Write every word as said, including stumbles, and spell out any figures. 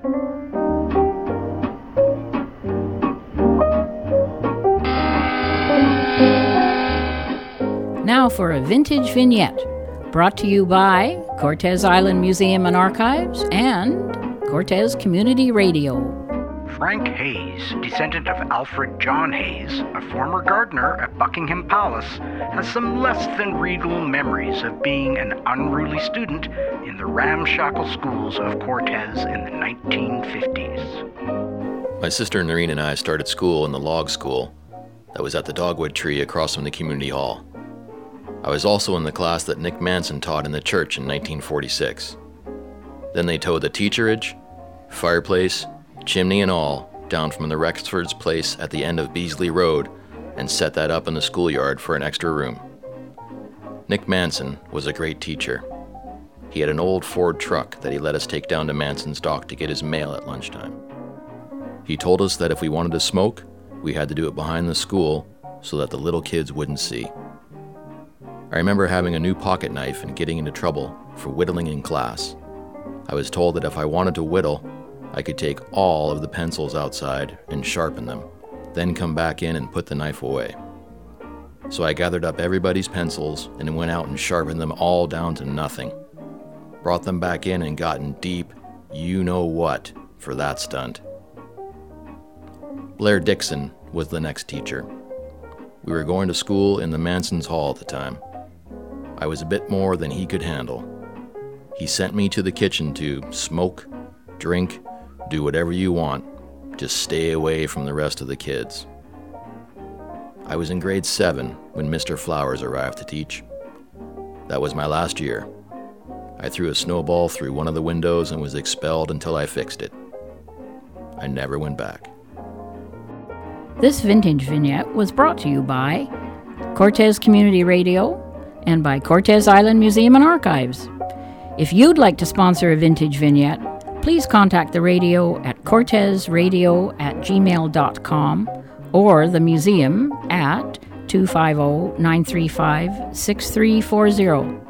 Now for a vintage vignette, brought to you by Cortes Island Museum and Archives and Cortes Community Radio. Frank Hayes, descendant of Alfred John Hayes, a former gardener at Buckingham Palace, has some less than regal memories of being an unruly student in the ramshackle schools of Cortes in the nineteen fifties. My sister Noreen and I started school in the log school that was at the dogwood tree across from the community hall. I was also in the class that Nick Manson taught in the church in nineteen forty-six. Then they towed the teacherage, fireplace, chimney and all down from the Rexford's place at the end of Beasley Road and set that up in the schoolyard for an extra room. Nick Manson was a great teacher. He had an old Ford truck that he let us take down to Manson's dock to get his mail at lunchtime. He told us that if we wanted to smoke, we had to do it behind the school so that the little kids wouldn't see. I remember having a new pocket knife and getting into trouble for whittling in class. I was told that if I wanted to whittle, I could take all of the pencils outside and sharpen them, then come back in and put the knife away. So I gathered up everybody's pencils and went out and sharpened them all down to nothing. Brought them back in and got in deep you-know-what for that stunt. Blair Dixon was the next teacher. We were going to school in the Manson's Hall at the time. I was a bit more than he could handle. He sent me to the kitchen to smoke, drink, do whatever you want, just stay away from the rest of the kids. I was in grade seven when Mister Flowers arrived to teach. That was my last year. I threw a snowball through one of the windows and was expelled until I fixed it. I never went back. This vintage vignette was brought to you by Cortes Community Radio and by Cortes Island Museum and Archives. If you'd like to sponsor a vintage vignette, please contact the radio at cortesradio at gmail dot com or the museum at two five zero, nine three five, six three four zero.